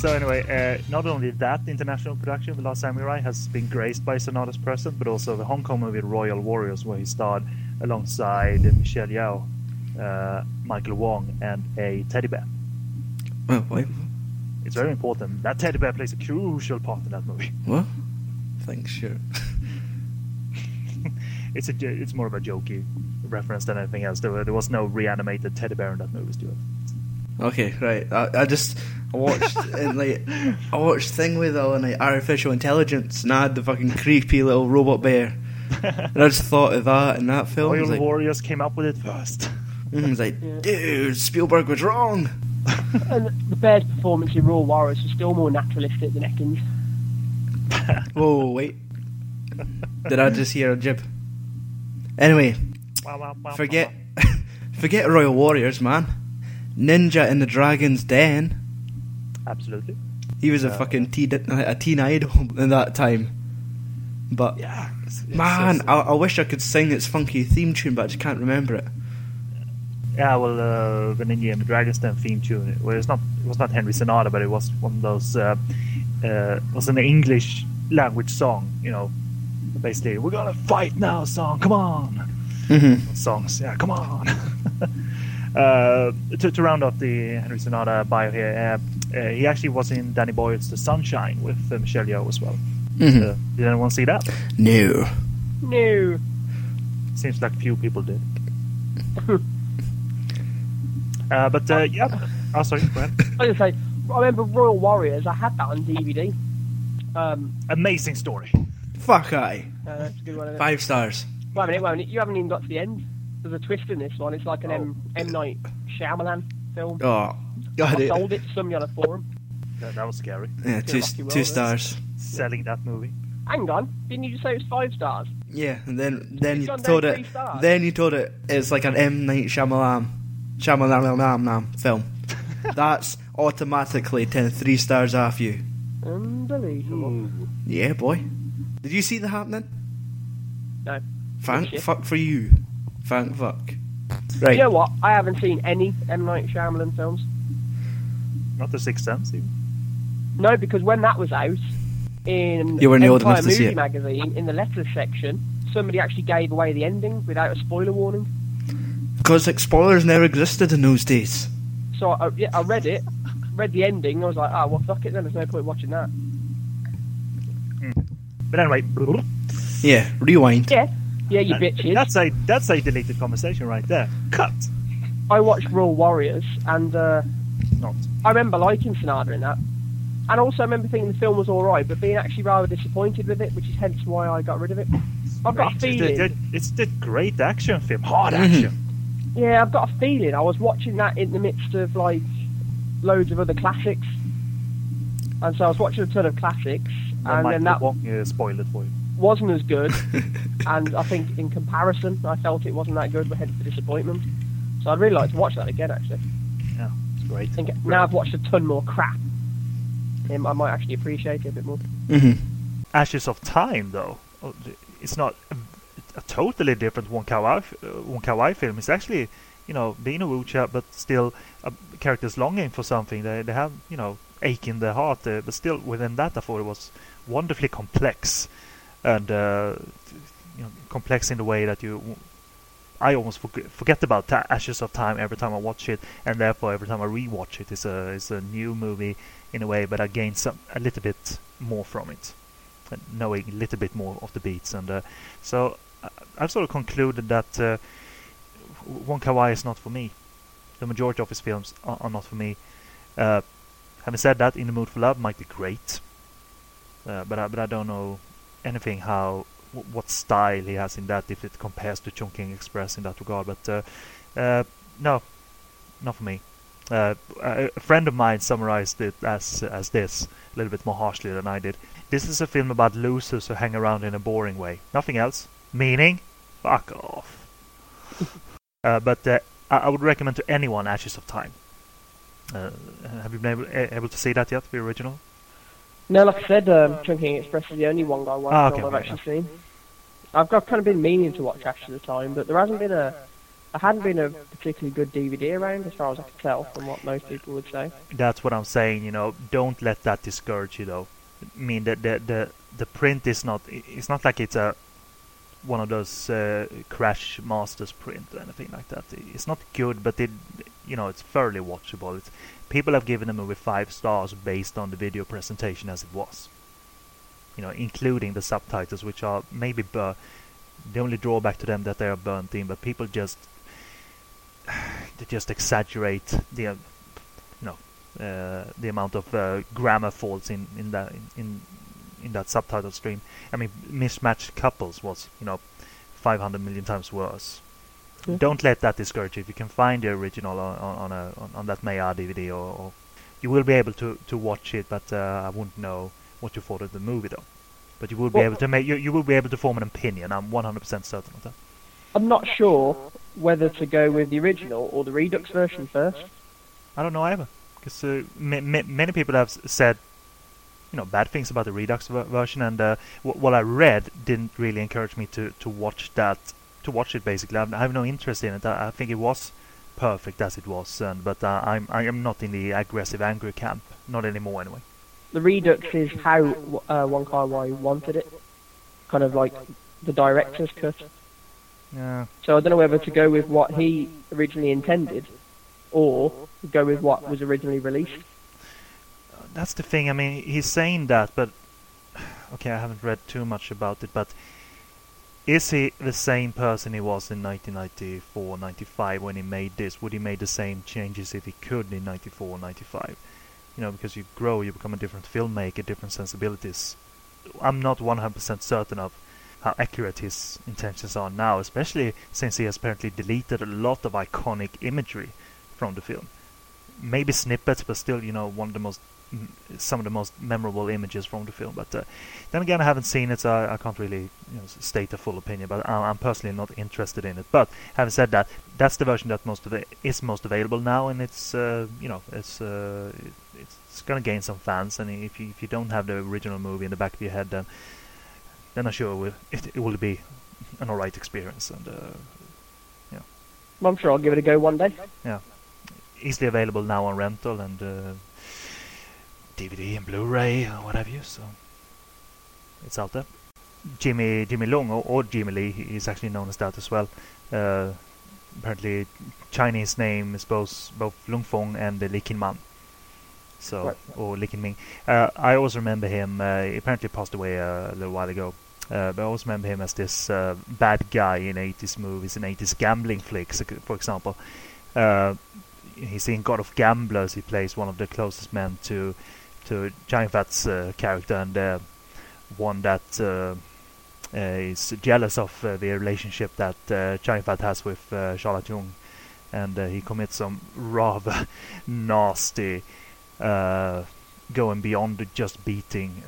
So anyway, not only that international production, The Last Samurai, has been graced by Sonata's presence, but also the Hong Kong movie Royal Warriors, where he starred alongside Michelle Yeoh, Michael Wong, and a teddy bear. Oh, wait. It's very important. That teddy bear plays a crucial part in that movie. What? Thanks, sure. It's more of a jokey reference than anything else. There was no reanimated teddy bear in that movie, Stuart. Okay, right. I watched I watched thing with all like artificial intelligence, and I had the fucking creepy little robot bear, and I just thought of that in that film. Royal Warriors came up with it first. It's like, dude, Spielberg was wrong. And the bear's performance in Royal Warriors was still more naturalistic than Ekins. Whoa, wait. Did I just hear a jib? Anyway, forget Royal Warriors, man. Ninja in the Dragon's Den. Absolutely. He was a fucking teen idol in that time. But yeah, man, I wish I could sing its funky theme tune, but I just can't remember it. Yeah, well, the Ninja in the Dragon's Den theme tune. Well, it was not Henry Sonata, but it was one of those. Was an English language song. You know, basically, we're gonna fight now, song. Come on. Mm-hmm. Songs, yeah, come on. To round off the Henry Sonata bio here, he actually was in Danny Boyle's The Sunshine with Michelle Yeoh as well. Mm-hmm. Did anyone see that? No. Seems like few people did. But yeah. Oh, sorry, go ahead. I was going to say, I remember Royal Warriors, I had that on DVD. Amazing story. Fuck aye. That's a good one, isn't it? 5 stars. Wait a minute, you haven't even got to the end. There's a twist in this one. It's like an M. Night Shyamalan film. Oh, God. I sold it to somebody on a forum. That was scary. Yeah, two stars. Selling that movie. Hang on, didn't you just say it was 5 stars? Yeah, and then It's you gone told down it. 3 stars. Then you told it it's like an M Night Shyamalan film. That's automatically 3 stars off you. Unbelievable. Yeah, boy. Did you see The Happening? No. Thank Shit. fuck for you. Thank fuck. Right. You know what? I haven't seen any M. Night Shyamalan films. Not The Sixth Sense, even. No, because when that was out, in You weren't old enough Empire to see Movie it. magazine, in the letters section, somebody actually gave away the ending without a spoiler warning. Because like spoilers never existed in those days. So I read it, read the ending, I was like, well, fuck it then, there's no point watching that. But anyway, Yeah, rewind. Yeah, you bitches. that's a deleted conversation right there. Cut. I watched Royal Warriors, and Not. I remember liking Sonata in that. And also I remember thinking the film was alright, but being actually rather disappointed with it, which is hence why I got rid of it. I've got a feeling... It's the great action film. Hard action. Yeah, I've got a feeling I was watching that in the midst of, like, loads of other classics. And so I was watching a ton of classics, and then that spoiled it for you. wasn't as good. And I think in comparison, I felt it wasn't that good, but hence the disappointment. So I'd really like to watch that again, actually. Yeah, it's great. I think now I've watched a ton more crap, I might actually appreciate it a bit more. Mm-hmm. Ashes of Time, though, it's not a totally different Wong Kar-wai film. It's actually, being a wuxia, but still characters longing for something. They have, ache in their heart, but still within that, I thought it was wonderfully complex, and complex in the way that I almost forget about Ashes of Time every time I watch it, and therefore every time I rewatch it, it's a new movie in a way, but I gain a little bit more from it, knowing a little bit more of the beats, and so I've sort of concluded that Wong Kar-wai is not for me. The majority of his films are not for me. Having said that, In the Mood for Love might be great, but I don't know anything what style he has in that, if it compares to Chungking Express in that regard. But no, not for me. A friend of mine summarized it as this, a little bit more harshly than I did. This is a film about losers who hang around in a boring way. Nothing else. Meaning, fuck off. But I would recommend to anyone Ashes of Time. Have you been able to see that yet, the original? No, like I said, Chungking Express is the only Wong Kar-wai film I've actually seen. I've kind of been meaning to watch Ashes of Time, but there hasn't been a There hadn't been a particularly good DVD around, as far as I could tell, from what most people would say. That's what I'm saying. Don't let that discourage you, though. I mean, the print is not. It's not like it's one of those Crash Masters print or anything like that. It's not good, but it's thoroughly watchable. People have given the movie 5 stars based on the video presentation as it was. Including the subtitles, which are maybe the only drawback to them that they are burnt in, but people just exaggerate the amount of grammar faults in that subtitle stream. I mean, Mismatched Couples was 500 million times worse. Yeah. Don't let that discourage you. If you can find the original on that Maya DVD, or you will be able to watch it, but I wouldn't know what you thought of the movie, though. But you will be able to you will be able to form an opinion. I'm 100% certain of that. I'm not sure whether to go with the original or the Redux version first. I don't know either, because many people have said bad things about the Redux version, and what I read didn't really encourage me to watch that. To watch it, basically, I have no interest in it. I think it was perfect as it was, but I am not in the aggressive, angry camp, not anymore, anyway. The Redux is how Wong Kar-wai wanted it, kind of like the director's cut. Yeah. So I don't know whether to go with what he originally intended, or go with what was originally released. That's the thing. I mean, he's saying that, but okay, I haven't read too much about it, but is he the same person he was in 1994, 95 when he made this? Would he made the same changes if he could in 94, 95? Because you grow, you become a different filmmaker, different sensibilities. I'm not 100% certain of how accurate his intentions are now, especially since he has apparently deleted a lot of iconic imagery from the film. Maybe snippets, but still, some of the most memorable images from the film. But then again, I haven't seen it, so I can't really state a full opinion. But I'm personally not interested in it. But having said that, that's the version that is most available now, and it's gonna gain some fans. And if you don't have the original movie in the back of your head, then I'm sure it will be an alright experience. And Well, I'm sure I'll give it a go one day. Yeah, easily available now on rental and DVD and Blu-ray or what have you. So it's out there. Jimmy Long or Jimmy Lee, he's actually known as that as well. Apparently, Chinese name is both Lung Fong and Li Qinman. So right. Or Li Qinming. I always remember him. He apparently passed away a little while ago. But I always remember him as this bad guy in 80s movies and 80s gambling flicks, for example. He's in God of Gamblers. He plays one of the closest men to Chang Fat's character, and one that is jealous of the relationship that Chang Fat has with Charlotte Jung, and he commits some rather nasty, going beyond just beating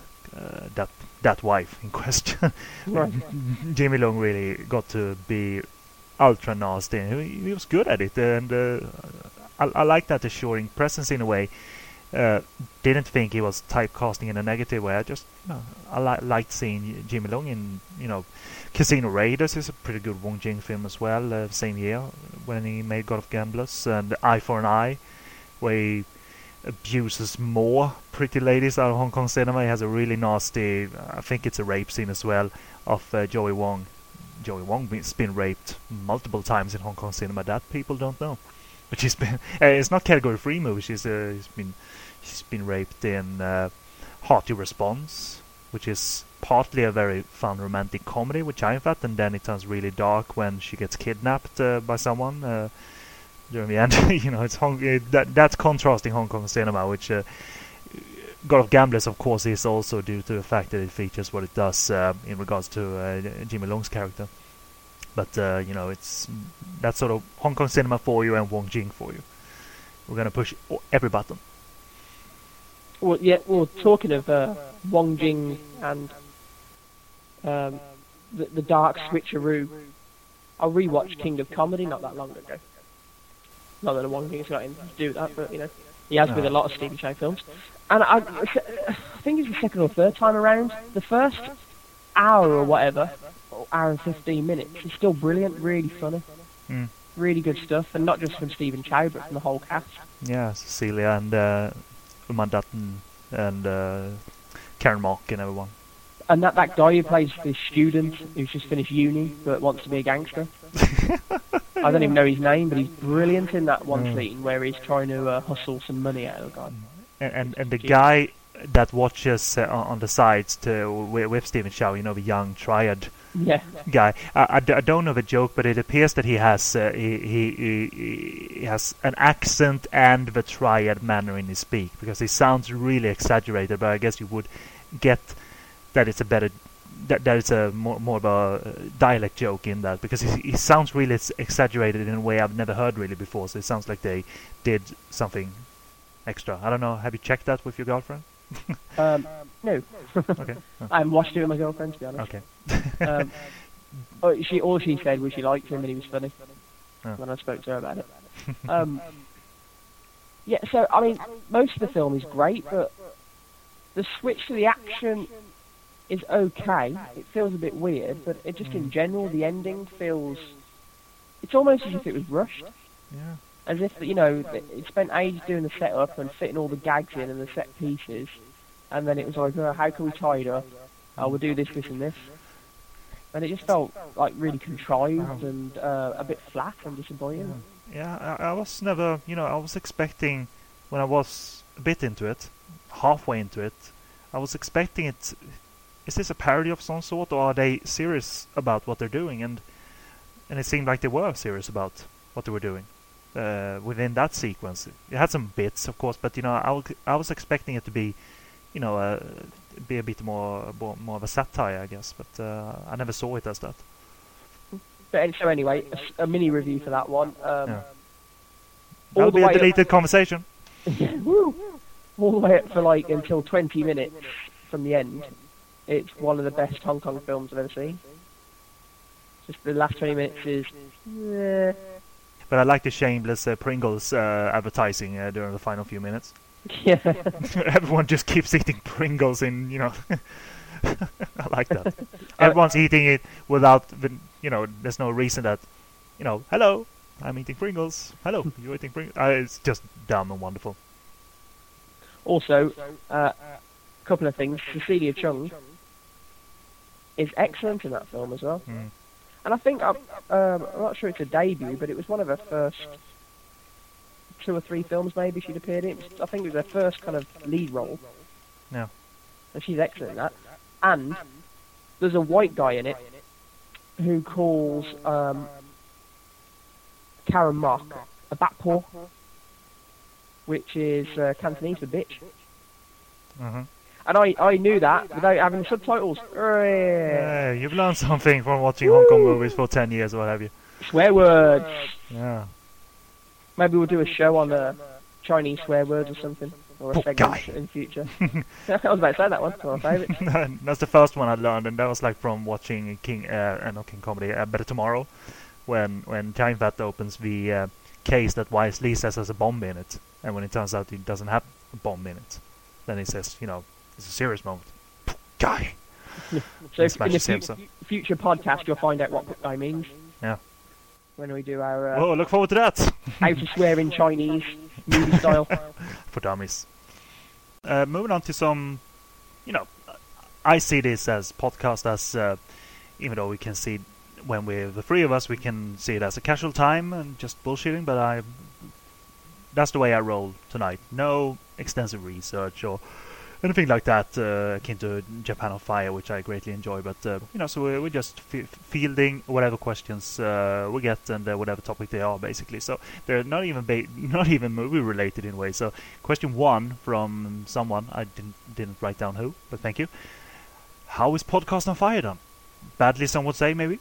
that wife in question. Right. Jimmy Long really got to be ultra nasty. He was good at it, and I like that assuring presence in a way. Didn't think he was typecasting in a negative way. I liked seeing Jimmy Long in Casino Raiders is a pretty good Wong Jing film as well. Same year when he made God of Gamblers, and Eye for an Eye, where he abuses more pretty ladies out of Hong Kong cinema. He has a really nasty, I think it's a rape scene as well, of Joey Wong. Joey Wong has been raped multiple times in Hong Kong cinema that people don't know. But she's been it's not category 3 movie. She's been raped in Hearty Response, which is partly a very fun romantic comedy with Chang Fat, and then it turns really dark when she gets kidnapped by someone during the end. It's that's contrasting Hong Kong cinema, which God of Gamblers, of course, is also due to the fact that it features what it does in regards to Jimmy Long's character. But it's that sort of Hong Kong cinema for you and Wong Jing for you. We're gonna push every button. Well, yeah. Well, talking of Wong Jing and the dark switcheroo, I rewatched King of Comedy not that long ago. Not that Wong Jing's got anything to do with that, but he has with a lot of Stephen Chow films. And I think it's the second or third time around. The first hour or whatever, or hour and 15 minutes, is still brilliant, really funny. Really good stuff, and not just from Stephen Chow, but from the whole cast. Yeah, Cecilia and Uma Dutton and Karen Mock and everyone. And that guy who plays this student who's just finished uni but wants to be a gangster. I don't even know his name, but he's brilliant in that one scene where he's trying to hustle some money out of the guy. And the guy that watches on the sides with Stephen Chow, you know, the young triad guy. I don't know the joke, but it appears that he has he has an accent and the triad manner in his speak, because he sounds really exaggerated. But I guess you would get that it's a better that it's a more of a dialect joke in that, because he sounds really exaggerated in a way I've never heard really before. So it sounds like they did something extra. I don't know. Have you checked that with your girlfriend? No. Okay. Oh. I haven't watched it with my girlfriend, to be honest. Okay. All she said was she liked him and he was funny when I spoke to her about it. Yeah, so, I mean, most of the film is great, but the switch to the action is okay. It feels a bit weird, but it just in general, the ending feels... It's almost as if it was rushed. Yeah. As if, you know, it spent ages doing the setup and fitting all the gags in and the set pieces, and then it was like, oh, how can we tie it up? Oh, we'll do this, this, and this. And it just felt like really contrived and a bit flat and disappointing. Yeah, I was never, you know, I was expecting, when I was a bit into it, halfway into it, I was expecting it, is this a parody of some sort, or are they serious about what they're doing? And it seemed like they were serious about what they were doing. Within that sequence, it had some bits, of course, but you know, I was expecting it to be, you know, be a bit more of a satire, I guess. But I never saw it as that. But so anyway, a mini review for that one. That'll be a deleted conversation. All the way up for like until 20 minutes from the end. It's one of the best Hong Kong films I've ever seen. Just the last 20 minutes is. But I like the shameless Pringles advertising during the final few minutes. Yeah. Everyone just keeps eating Pringles in, you know. I like that. Everyone's eating it without, you know, there's no reason that, you know, hello, I'm eating Pringles. Hello, you're eating Pringles. It's just dumb and wonderful. Also, a couple of things. Cecilia Chung is excellent in that film as well. And I think, I'm not sure it's a debut, but it was one of her first 2 or 3 films maybe she'd appeared in. I think it was her first kind of lead role. Yeah. And she's excellent in that. And there's a white guy in it who calls Karen Mock a bat paw, which is Cantonese for bitch. And I knew that without having subtitles. Yeah, you've learned something from watching Hong Kong movies for 10 years or what have you. Swear words. Yeah. Maybe we'll do a show on Chinese swear words or something. Or a segment in the future. I was about to say that one. It's my favourite. That's the first one I learned, and that was like from watching not King Comedy, Better Tomorrow, when Time Vat opens the case that Wise Lee says has a bomb in it, and when it turns out it doesn't have a bomb in it, then he says, you know, it's a serious moment. Guy. So in the future podcast, you'll find out what guy means. Yeah. When we do our... oh, look forward to that. How to swear in Chinese, movie style. For dummies. Moving on to some, you know, I see this as podcast as, even though we can see when we're the 3 of us, we can see it as a casual time and just bullshitting, but that's the way I roll tonight. No extensive research or anything like that akin to Japan on Fire, which I greatly enjoy. But you know, so we're just fielding whatever questions we get and whatever topic they are, basically. So they're not even movie related in a way. So question 1 from someone, I didn't write down who, but thank you. How is Podcast on Fire done? Badly, some would say, maybe.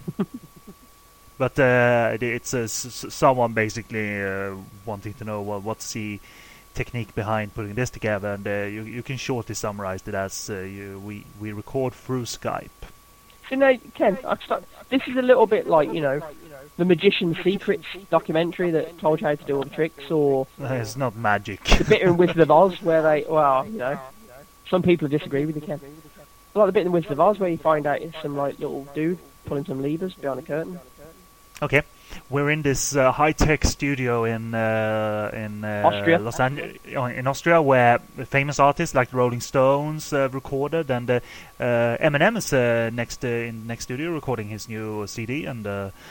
But it's someone basically wanting to know what's the technique behind putting this together, and you can shortly summarize it as we record through Skype. So now, Ken, this is a little bit like, you know, the Magician's Secrets documentary that told you how to do all the tricks, or... It's not magic. The bit in Wizard of Oz where they, well, you know, some people disagree with you, Ken. Like the bit in Wizard of Oz where you find out it's some, like, little dude pulling some levers behind a curtain. Okay. we're in this high-tech studio in Austria. Los Angeles, in Austria, where famous artists like the Rolling Stones recorded, and Eminem is next in next studio recording his new CD, and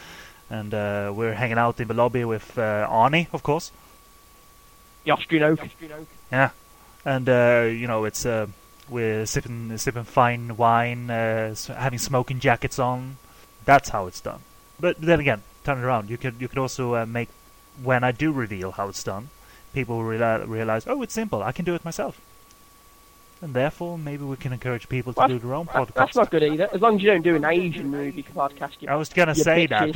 we're hanging out in the lobby with Arnie, of course. The Austrian Oak. Yeah, and it's we're sipping fine wine, having smoking jackets on. That's how it's done. But then again, turn it around. You could also make, when I do reveal how it's done, people will realize, oh, it's simple. I can do it myself. And therefore, maybe we can encourage people to do their own podcast. That's not good either. As long as you don't do an Asian movie podcast. I was gonna say that,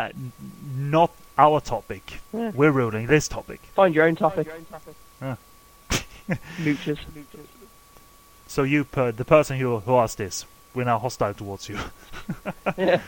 not our topic. Yeah. We're ruling this topic. Find your own topic. Moochers. So the person who asked this, we're now hostile towards you. Yeah.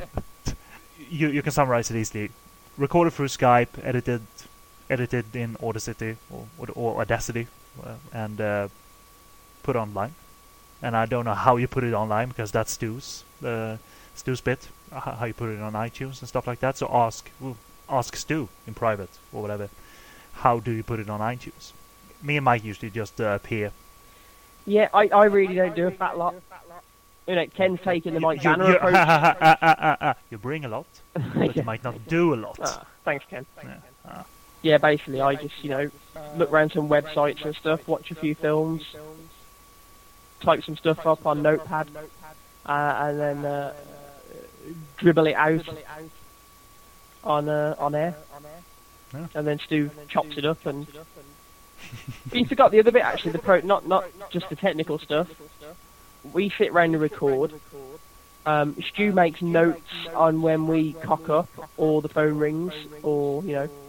You can summarize it easily. Recorded through Skype, edited in Audacity or Audacity, and put online. And I don't know how you put it online, because that's Stu's bit, how you put it on iTunes and stuff like that. So ask Stu in private or whatever. How do you put it on iTunes? Me and Mike usually just appear. Yeah, I really don't do a fat lot. Ken's taking the Mike Banner approach. You bring a lot, but you might not do a lot. Thanks, Ken. Yeah, basically, I just, look around some websites and stuff, watch a few films, type some stuff up on Notepad, and then dribble it out on air. Yeah. And then Stu chops it up. And you forgot the other bit, actually, not just the technical stuff. We sit round and record. Stu makes notes on when we cock up, or the phone rings, or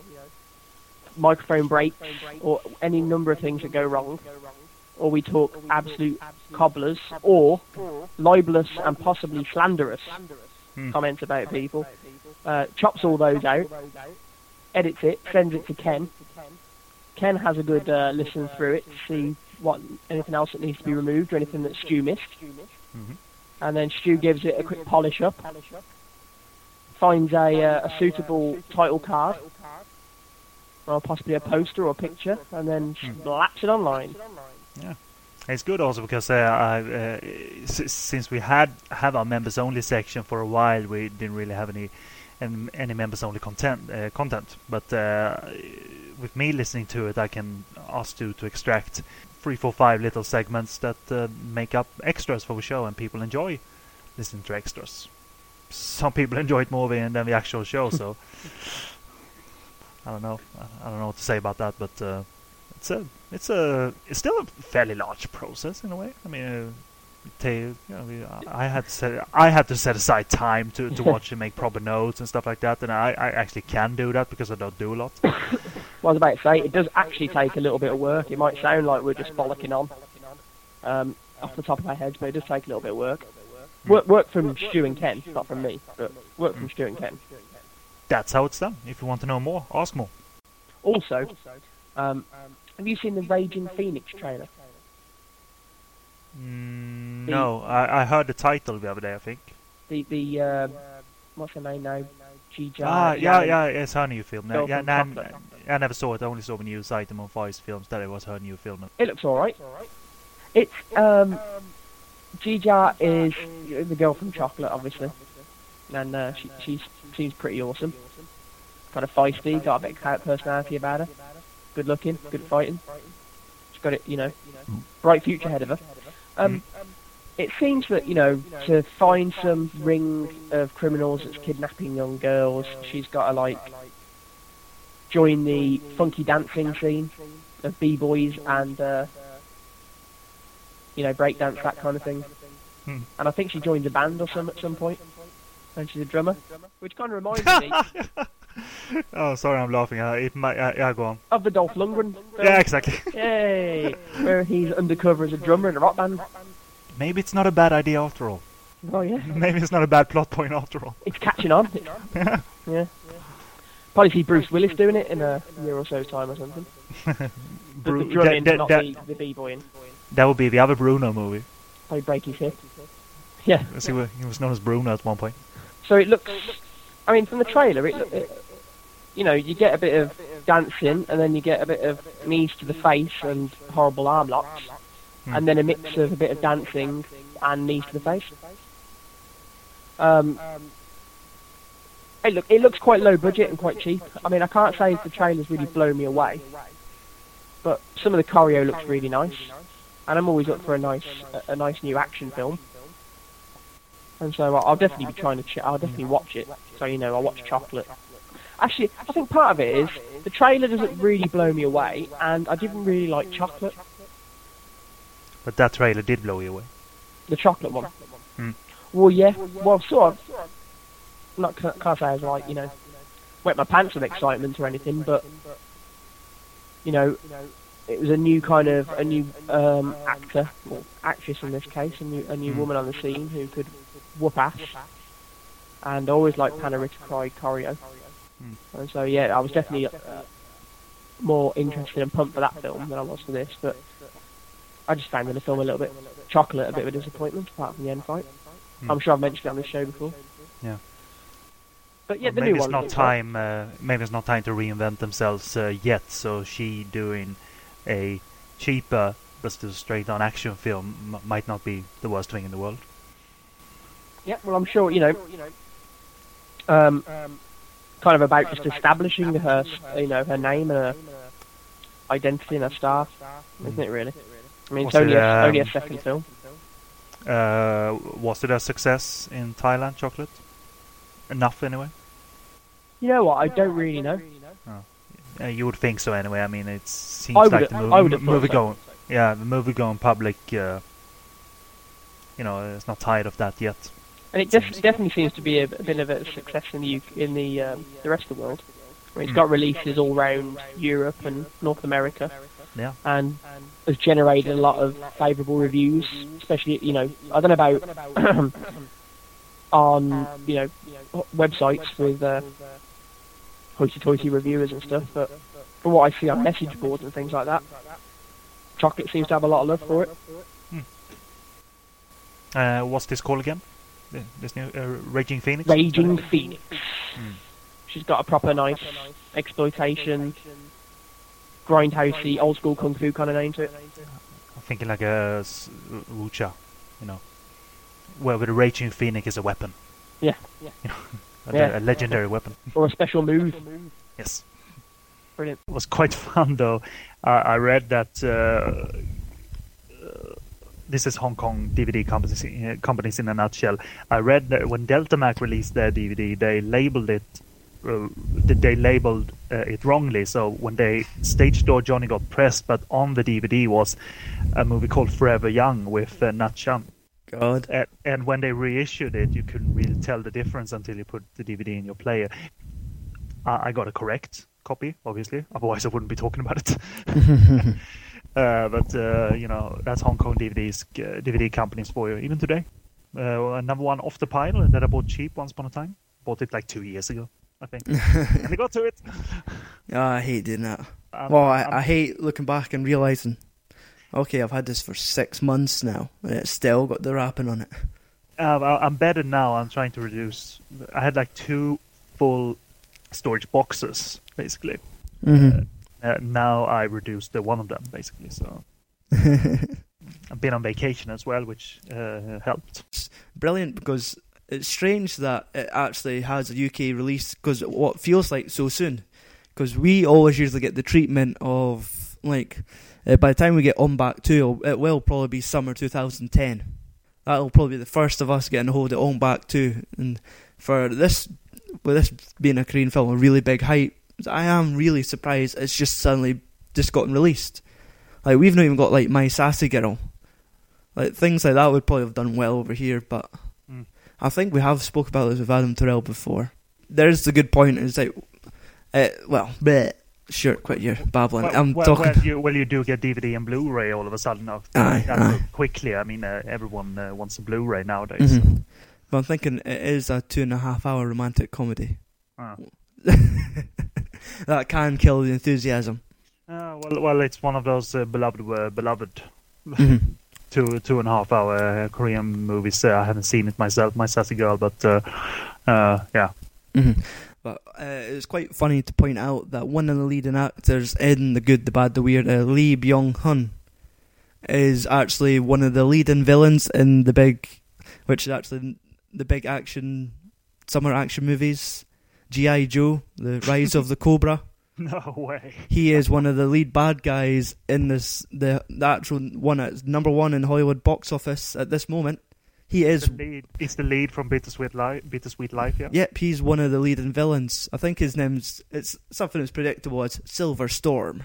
microphone breaks, or any number of things that go wrong, or we talk absolute cobblers, or libelous and possibly slanderous comments about people. Chops all those out, edits it, sends it to Ken. Ken has a good listen through it to see anything else that needs to be removed, or anything that Stu missed. Mm-hmm. And then Stu gives it a quick polish up, finds a suitable title card, or possibly a poster or a picture, and then slaps it online. Yeah, it's good also because since we had our members only section for a while, we didn't really have any members only content. But with me listening to it, I can ask to extract 3, 4, 5 little segments that make up extras for the show, and people enjoy listening to extras. Some people enjoy it more than the actual show, so I don't know what to say about that, but it's still a fairly large process in a way. I mean, I had to set aside time to watch and make proper notes and stuff like that, and I actually can do that because I don't do a lot. Well, I was about to say, it does actually take a little bit of work. It might sound like we're just bollocking on off the top of our heads, but it does take a little bit of work. Work from Stu and Ken, not from me, but work from Stu and Ken. That's how it's done. If you want to know more, ask more. Also, have you seen the Raging Phoenix trailer? No, I heard the title the other day, I think. The what's her name now? Yeah, it's her new film. I never saw it. I only saw the news item on Vice Films that it was her new film. It looks alright. It's Gija is the girl from Chocolate, obviously, and she seems pretty awesome. Kind of feisty, got a bit of personality about her. Good looking, good fighting. She's got it, bright future ahead of her. It seems that, to find some ring of criminals that's kidnapping young girls, she's got to, join the funky dancing scene of b-boys and, breakdance, that kind of thing. And I think she joins a band or some at some point, and she's a drummer, which kind of reminds me... Oh, sorry, I'm laughing. Go on. Of the Dolph Lundgren film. Yeah, exactly. Yay! Where he's undercover as a drummer in a rock band. Maybe it's not a bad idea after all. Oh, yeah. Maybe it's not a bad plot point after all. It's catching on. Yeah. Probably see Bruce Willis doing it in a year or so's time or something. The drumming, not the b-boying. That would be the other Bruno movie. Probably break his hip. Yeah. He was known as Bruno at one point. So it looks I mean, from the trailer, you know, you get a bit of dancing, and then you get a bit of knees to the face and horrible arm locks, and then a mix of a bit of dancing and knees to the face. It looks quite low budget and quite cheap. I mean, I can't say the trailers really blow me away, but some of the choreo looks really nice, and I'm always up for a nice new action film. And so I'll definitely be trying to. I'll definitely watch it. So you know, I'll watch Chocolate. Actually, I think part of it is the trailer doesn't really blow me away, and I didn't really like Chocolate. But that trailer did blow you away. The Chocolate one. Well, yeah. Well, sort of. Can't say I was like, you know, wet my pants with excitement or anything, but you know, it was a new actor or actress in this case, a new woman on the scene who could whoop ass, and I always liked Panarita choreo, and so yeah, I was definitely more interested and pumped for that film than I was for this, but I just found the film a little bit Chocolate, a bit of a disappointment apart from the end fight. I'm sure I've mentioned it on this show before. Yeah. But yeah, well, maybe it's not time. Maybe it's not time to reinvent themselves yet. So she doing a cheaper but still straight-on action film might not be the worst thing in the world. Yeah, well, I'm sure you know. Kind of about just establishing her, you know, her name and her identity and her star, isn't it? Really. I mean, it's only a second film. Was it a success in Thailand, Chocolate? Enough, anyway? You know what? I don't really know. Oh. You would think so, anyway. I mean, it seems like the movie-going public, you know, is not tired of that yet. And it definitely seems to be a bit of a success in the rest of the world. I mean, it's got releases all around Europe and North America. Yeah. And has generated a lot of favourable reviews, especially, you know, I don't know about on, you know, websites with hoity-toity reviewers and stuff, but from what I see on message boards and things like that, Chocolate seems to have a lot of love for it. What's this called again? This new Raging Phoenix? Raging Phoenix. She's got a proper nice exploitation, grindhousey, old school kung fu kind of name to it. I'm thinking like a wuxia, you know, where the Raging Phoenix is a weapon. Yeah. You know, a legendary weapon. Or a special move. Yes. Brilliant. It was quite fun though. I read that this is Hong Kong DVD companies in a nutshell. I read that when Deltamac released their DVD, they labeled it. They labeled it wrongly. So when Stage Door Johnny got pressed, but on the DVD was a movie called Forever Young with Nat Chum. God. And when they reissued it, you couldn't really tell the difference until you put the DVD in your player. I got a correct copy, obviously. Otherwise, I wouldn't be talking about it. But you know, that's Hong Kong DVD companies for you, even today. Another one off the pile that I bought cheap once upon a time. Bought it like 2 years ago, I think. And I got to it. Oh, I hate doing that. I hate looking back and realising, okay, I've had this for 6 months now, and it's still got the wrapping on it. I'm better now. I'm trying to reduce. I had like 2 full storage boxes, basically. Now I reduced one of them, basically. So I've been on vacation as well, which helped. It's brilliant because it's strange that it actually has a UK release, because what feels like so soon. Because we always usually get the treatment of, like, by the time we get On Back 2, it will probably be summer 2010. That'll probably be the first of us getting a hold of On Back 2. And for this, with this being a Korean film, a really big hype, I am really surprised it's just suddenly just gotten released. Like, we've not even got, like, My Sassy Girl. Like, things like that would probably have done well over here, but I think we have spoke about this with Adam Terrell before. There's the good point, is like, sure, quit your babbling. Well, you do get DVD and Blu-ray all of a sudden now. Quickly. I mean, everyone wants a Blu-ray nowadays. So. But I'm thinking it is a 2.5-hour romantic comedy. That can kill the enthusiasm. Well, it's one of those beloved 2.5-hour Korean movies. I haven't seen it myself, My Sassy Girl, but yeah. Mm-hmm. But it's quite funny to point out that one of the leading actors in The Good, the Bad, the Weird, Lee Byung-hun, is actually one of the leading villains in the big summer action movies, G.I. Joe, The Rise of the Cobra. No way. He is one of the lead bad guys in this, the actual one that's number one in Hollywood box office at this moment. He is. He's the lead from Bittersweet Life, yeah? Yep, he's one of the leading villains. I think his name's, it's something as predictable as Silver Storm.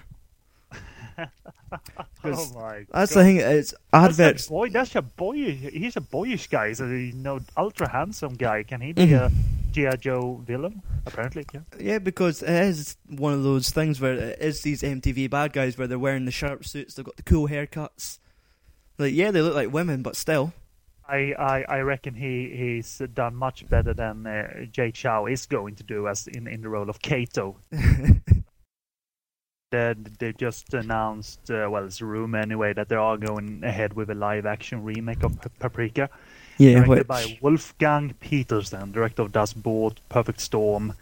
Oh my that's God. The thing, it's adverts. That's a boy. He's a boyish guy. He's a ultra handsome guy. Can he be a G.I. Joe villain? Apparently, yeah. Yeah, because it is one of those things where it is these MTV bad guys where they're wearing the sharp suits, they've got the cool haircuts. Like, yeah, they look like women, but still. I reckon he's done much better than Jay Chou is going to do as in the role of Kato. They just announced, it's a rumor anyway, that they are going ahead with a live-action remake of Paprika. Yeah, directed by Wolfgang Petersen, director of Das Boot, Perfect Storm,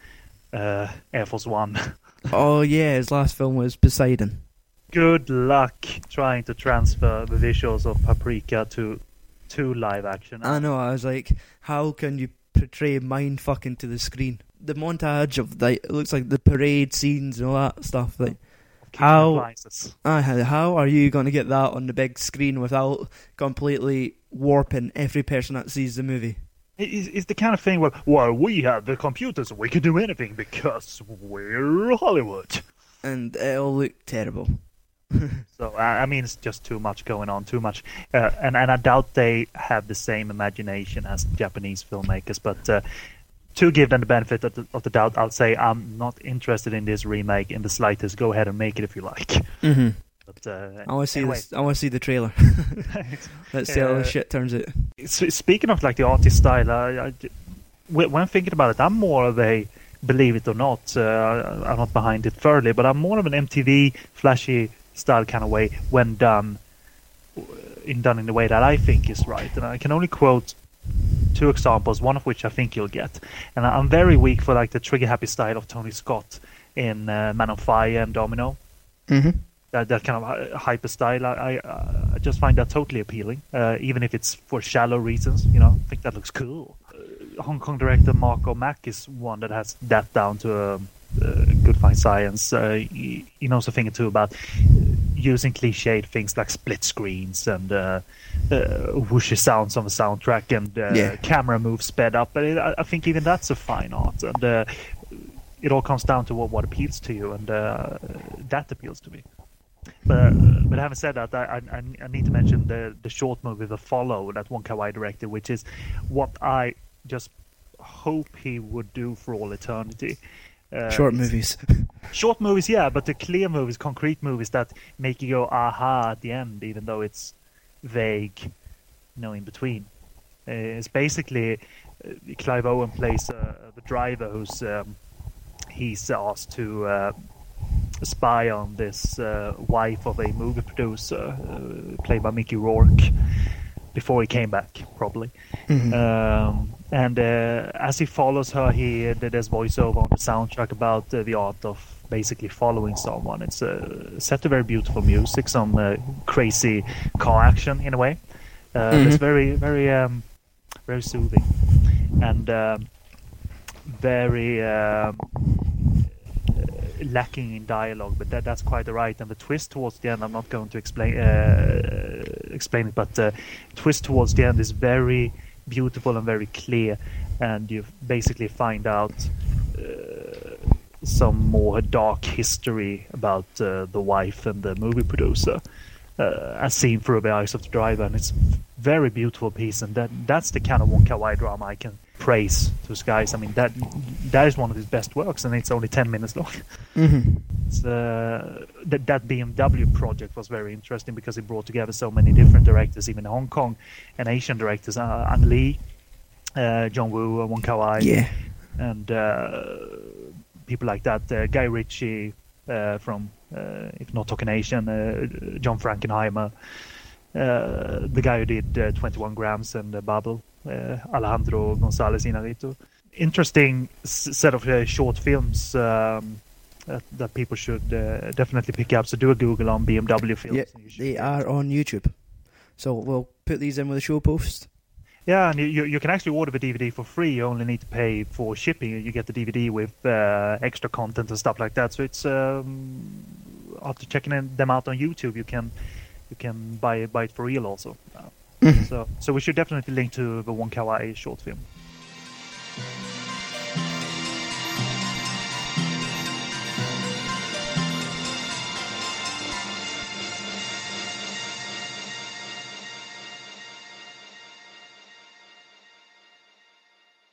Air Force One. Oh yeah, his last film was Poseidon. Good luck trying to transfer the visuals of Paprika to live action. I know, I was like, how can you portray mind-fucking to the screen? The montage of, like, it looks like the parade scenes and all that stuff, like, how are you going to get that on the big screen without completely warping every person that sees the movie? It's the kind of thing where, well, we have the computers and we can do anything because we're Hollywood. And it'll look terrible. So, I mean, it's just too much going on, too much. And I doubt they have the same imagination as Japanese filmmakers, but to give them the benefit of the doubt, I'll say I'm not interested in this remake in the slightest. Go ahead and make it if you like. Mm-hmm. But, I want to see anyway. this. I want to see the trailer. Let's see how this shit turns out. Speaking of like the artist style, when thinking about it, I'm more of a, believe it or not, I'm not behind it thoroughly, but I'm more of an MTV flashy style kind of way when done in the way that I think is right. And I can only quote two examples, one of which I think you'll get. And I'm very weak for like the trigger-happy style of Tony Scott in Man on Fire and Domino. Mm-hmm. That kind of hyper style, I just find that totally appealing, even if it's for shallow reasons. You know, I think that looks cool. Hong Kong director Marco Mack is one that has that down to good fine science. He knows a thing or two about using cliched things like split screens and whooshy sounds on the soundtrack and camera moves sped up. But I think even that's a fine art, and it all comes down to what appeals to you, and that appeals to me. But having said that, I need to mention the short movie The Follow that Wong Kar-wai directed, which is what I just hope he would do for all eternity. Short movies. Short movies, yeah, but the clear movies, concrete movies that make you go aha at the end, even though it's vague, in between. It's basically Clive Owen plays the driver who's he's asked to spy on this wife of a movie producer played by Mickey Rourke before he came back, probably. Mm-hmm. And as he follows her, he did his voiceover on the soundtrack about the art of basically following someone. It's set to very beautiful music, some crazy car action in a way. It's very, very, very soothing and very lacking in dialogue. But that's quite right. And the twist towards the end, I'm not going to explain it, but the twist towards the end is very beautiful and very clear, and you basically find out some more dark history about the wife and the movie producer as seen through the eyes of the driver, and it's a very beautiful piece, and that's the kind of Wong Kar-wai drama I can praise to the skies. I mean, that is one of his best works, and it's only 10 minutes long. Mm-hmm. It's, that BMW project was very interesting because it brought together so many different directors, even Hong Kong and Asian directors, Ang Lee, John Woo, Wong Kar-wai, and people like that. Guy Ritchie from If Not Talking Asian, John Frankenheimer, the guy who did 21 Grams and Babel, Alejandro González Iñárritu. interesting set of short films that people should definitely pick up. So do a Google on BMW films. Yeah, they are on YouTube. So we'll put these in with the show post. Yeah, and you can actually order the DVD for free. You only need to pay for shipping. You get the DVD with extra content and stuff like that. So it's after checking them out on YouTube, you can buy it for real also. So we should definitely link to the Wong Kar-wai short film.